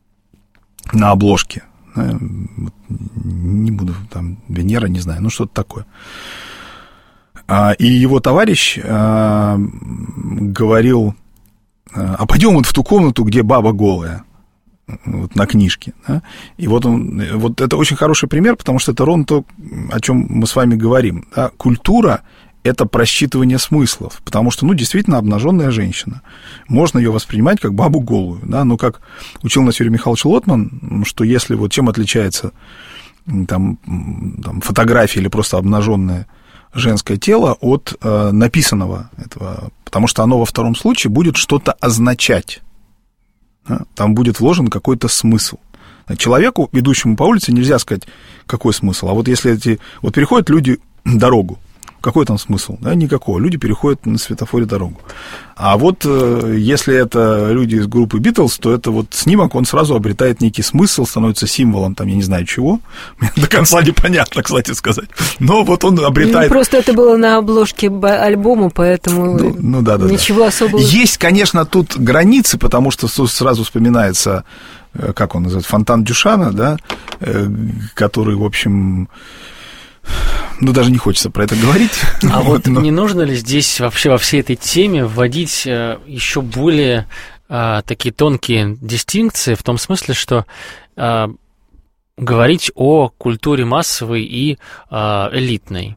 на обложке. Не буду, там, Венера, не знаю, что-то такое. И его товарищ говорил: а пойдем вот в ту комнату, где баба голая, вот на книжке. Да? И вот это очень хороший пример, потому что это ровно то, о чем мы с вами говорим. Да? Культура — это просчитывание смыслов, потому что, действительно, обнаженная женщина. Можно ее воспринимать как бабу голую. Да? Но, как учил нас Юрий Михайлович Лотман, что если чем отличается там фотография или просто обнаженное женское тело от написанного этого, потому что оно во втором случае будет что-то означать. Да? Там будет вложен какой-то смысл. Человеку, идущему по улице, нельзя сказать, какой смысл. А вот если переходят люди дорогу, какой там смысл? Да, никакого. Люди переходят на светофоре дорогу. А вот если это люди из группы Битлз, то это снимок, он сразу обретает некий смысл, становится символом, я не знаю чего. Мне до конца непонятно, кстати сказать. Но он обретает... Просто это было на обложке альбома, поэтому ничего особого... Есть, конечно, тут границы, потому что сразу вспоминается, как он называется, фонтан Дюшана, да, который, в общем... даже не хочется про это говорить. А не нужно ли здесь вообще во всей этой теме вводить еще более такие тонкие дистинкции, в том смысле, что говорить о культуре массовой и элитной,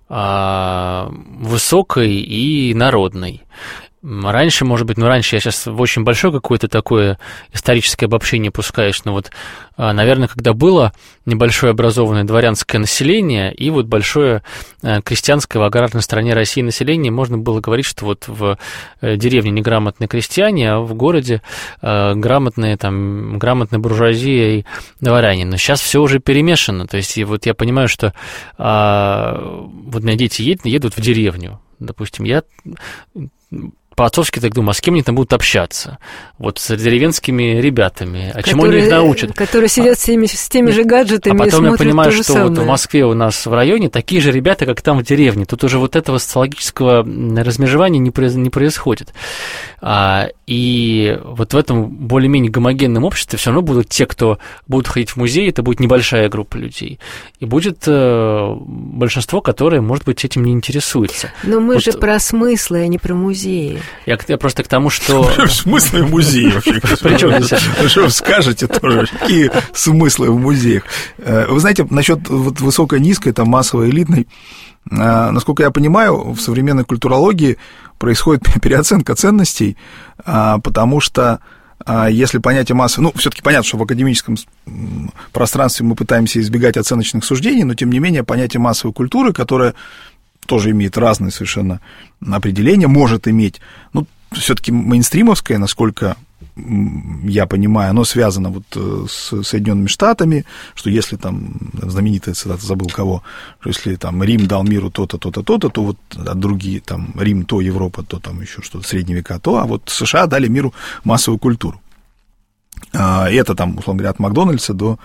высокой и народной? Раньше, может быть, раньше я сейчас в очень большое какое-то такое историческое обобщение пускаешь, наверное, когда было небольшое образованное дворянское население и большое крестьянское в аграрной стране России население, можно было говорить, что в деревне неграмотные крестьяне, а в городе грамотные буржуазия и дворяне. Но сейчас все уже перемешано, то есть я понимаю, что у меня дети едут в деревню, допустим, я... По-отцовски так думаю, а с кем они там будут общаться? С деревенскими ребятами. Чему они их научат? Которые сидят с теми же гаджетами и смотрят. А потом я понимаю, что самое. В Москве у нас в районе такие же ребята, как там в деревне. Тут уже этого социологического размежевания не происходит. И в этом более-менее гомогенном обществе все равно будут те, кто будут ходить в музей, это будет небольшая группа людей. И будет большинство, которое, может быть, этим не интересуется. Но мы же про смыслы, а не про музеи. Я просто к тому, что... Смыслы в музее вообще? Причем здесь? Что вы скажете тоже? Какие смыслы в музеях? Вы знаете, насчет высокой, низкой, массовой, элитной, насколько я понимаю, в современной культурологии происходит переоценка ценностей, потому что если понятие массы... все-таки понятно, что в академическом пространстве мы пытаемся избегать оценочных суждений, но, тем не менее, понятие массовой культуры, которое тоже имеет разные совершенно определения, может иметь, все-таки мейнстримовское, насколько я понимаю, оно связано с Соединенными Штатами, что если знаменитая цитата, забыл кого, что если Рим дал миру то-то, то-то, то-то, то другие, Рим то, Европа то, еще что-то, средние века то, а США дали миру массовую культуру. И это условно говоря, от Макдональдса до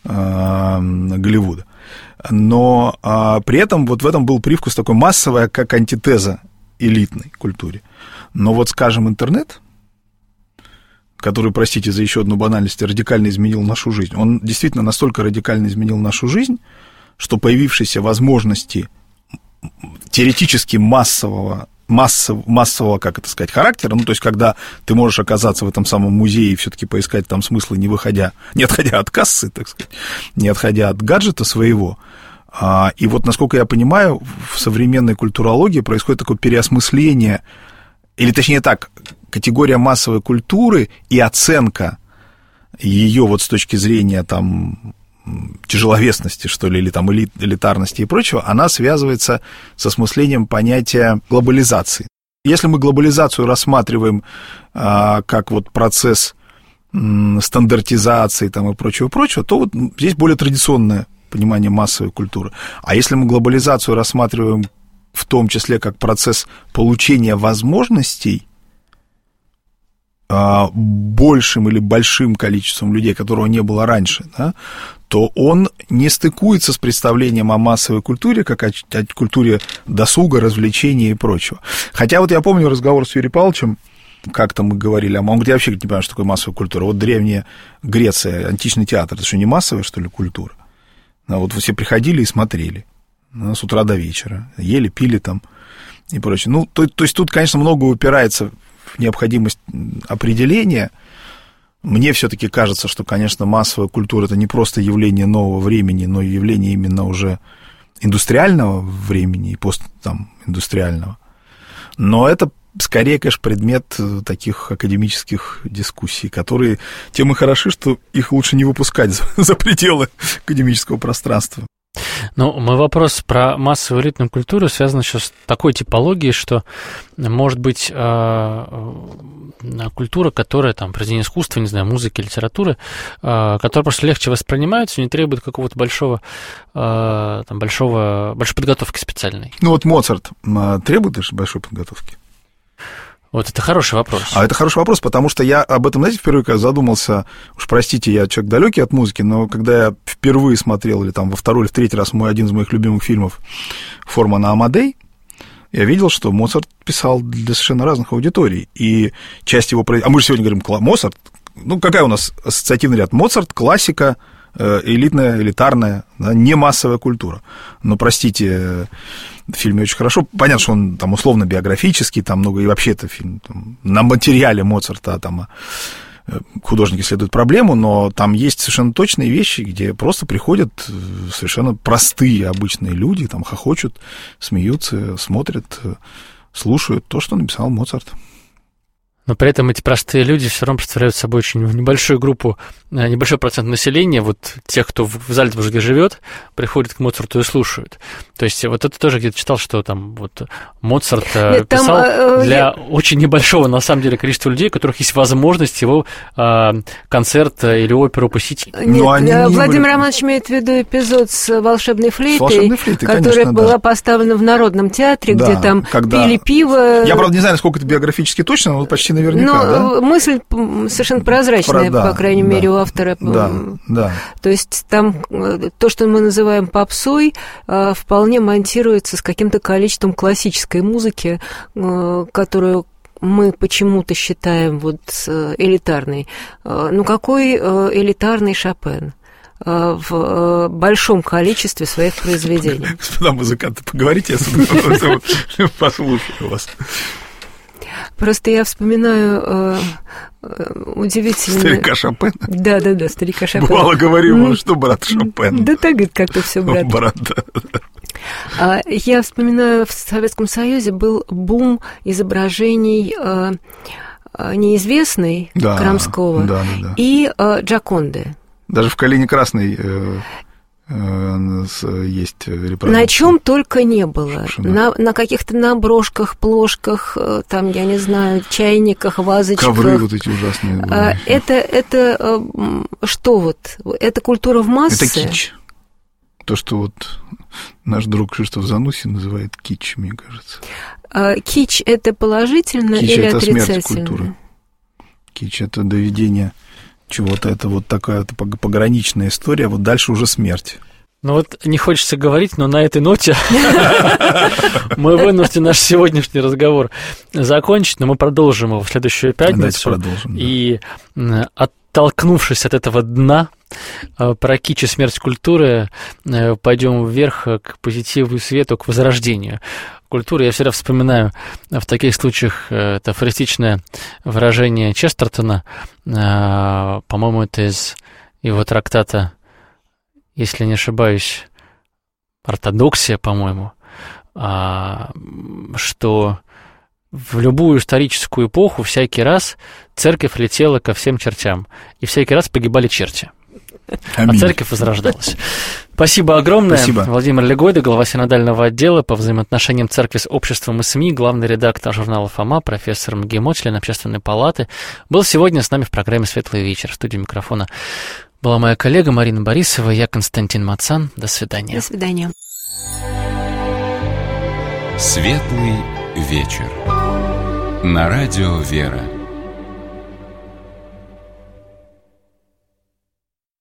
Голливуда. Но при этом в этом был привкус такой массовый, как антитеза элитной культуре. Но скажем, интернет, который, простите за еще одну банальность, радикально изменил нашу жизнь, он действительно настолько радикально изменил нашу жизнь, что появившиеся возможности теоретически массового, как это сказать, характера, то есть, когда ты можешь оказаться в этом самом музее и все-таки поискать там смыслы, не отходя от кассы, так сказать, не отходя от гаджета своего. И насколько я понимаю, в современной культурологии происходит такое переосмысление, или точнее так, категория массовой культуры и оценка ее с точки зрения тяжеловесности, что ли, или элитарности и прочего, она связывается с осмыслением понятия глобализации. Если мы глобализацию рассматриваем как процесс стандартизации и прочего, то здесь более традиционное понимание массовой культуры. А если мы глобализацию рассматриваем в том числе как процесс получения возможностей большим или большим количеством людей, которого не было раньше, да, то он не стыкуется с представлением о массовой культуре, как о культуре досуга, развлечения и прочего. Хотя я помню разговор с Юрием Павловичем, как-то мы говорили, он говорит, я вообще не понимаю, что такое массовая культура. Древняя Греция, античный театр, это что, не массовая, что ли, культура? Все приходили и смотрели. с утра до вечера. Ели, пили там и прочее. Ну, то есть тут, конечно, много упирается в необходимость определения. Мне все-таки кажется, что, конечно, массовая культура – это не просто явление нового времени, но и явление именно уже индустриального времени и постиндустриального. Но это скорее, конечно, предмет таких академических дискуссий, которые тем и хороши, что их лучше не выпускать за пределы академического пространства. Ну, мой вопрос про массовую элитную культуру связан еще с такой типологией, что, может быть, культура, которая, там, произведение искусства, не знаю, музыки, литературы, которая просто легче воспринимается, не требует какого-то большой подготовки специальной. Ну, вот Моцарт требует большой подготовки? Вот это хороший вопрос. А это хороший вопрос, потому что я об этом, знаете, впервые когда задумался, уж простите, я человек далекий от музыки, но когда я впервые смотрел, или там во второй или в третий раз один из моих любимых фильмов Формана «Амадей», я видел, что Моцарт писал для совершенно разных аудиторий, и часть его... А мы же сегодня говорим Моцарт, ну, какая у нас ассоциативный ряд? Моцарт, классика, элитная, элитарная, да, не массовая культура. Но, простите, в фильме очень хорошо. Понятно, что он там условно биографический, там много, и вообще это фильм там, на материале Моцарта, там художники исследуют проблему, но там есть совершенно точные вещи, где просто приходят совершенно простые обычные люди, там хохочут, смеются, смотрят, слушают то, что написал Моцарт. Но при этом эти простые люди все равно представляют собой очень небольшую группу, небольшой процент населения, вот тех, кто в Зальцбурге живет, приходят к Моцарту и слушают. То есть вот это тоже где-то читал, что там вот Моцарт писал для очень небольшого, на самом деле, количества людей, у которых есть возможность его концерт или оперу посетить. Нет, Владимир Романович имеет в виду эпизод с волшебной флейтой, которая конечно, была поставлена в Народном театре, да, где там пили пиво. Я, правда, не знаю, насколько это биографически точно, но почти наверняка, но мысль совершенно прозрачная, по крайней мере, у автора. Да. То есть там то, что мы называем попсой, вполне монтируется с каким-то количеством классической музыки, которую мы почему-то считаем вот элитарной. Ну, какой элитарный Шопен? В большом количестве своих произведений. Господа музыканты, поговорите, я послушаю вас. Просто я вспоминаю удивительно... Старика Шопена? Да, старика Шопена. Бывало говорил, что брат Шопен. Да так, как-то все брат. Брат, да. Я вспоминаю, в Советском Союзе был бум изображений неизвестной Крамского и Джоконды. Даже в «Калине красной» есть репродукция. На чем только не было. На каких-то наброшках, плошках, там, я не знаю, чайниках, вазочках. Ковры вот эти ужасные. Это что вот? Это культура в массы? Это кич. То, что вот наш друг Кшиштоф Занусси называет кич, мне кажется. Кич – это положительно кич или это отрицательно? Смерть культуры. Кич – это доведение чего-то, это вот такая пограничная история, вот дальше уже смерть. Ну вот не хочется говорить, но на этой ноте мы вынуждены наш сегодняшний разговор закончить, но мы продолжим его в следующую пятницу. Давайте продолжим. И оттолкнувшись от этого дна, про кич и смерть культуры, пойдем вверх к позитиву и свету, к возрождению культуры. Я всегда вспоминаю в таких случаях это афористичное выражение Честертона, по-моему, это из его трактата, если не ошибаюсь, «Ортодоксия», по-моему, что в любую историческую эпоху всякий раз церковь летела ко всем чертям, и всякий раз погибали черти. Аминь. А церковь возрождалась. Спасибо огромное. Спасибо. Владимир Легойда, глава синодального отдела по взаимоотношениям церкви с обществом и СМИ, главный редактор журнала «Фома», профессор МГИМО, член Общественной палаты, был сегодня с нами в программе «Светлый вечер». В студии микрофона была моя коллега Марина Борисова, я Константин Мацан. До свидания. До свидания. «Светлый вечер» на радио «Вера».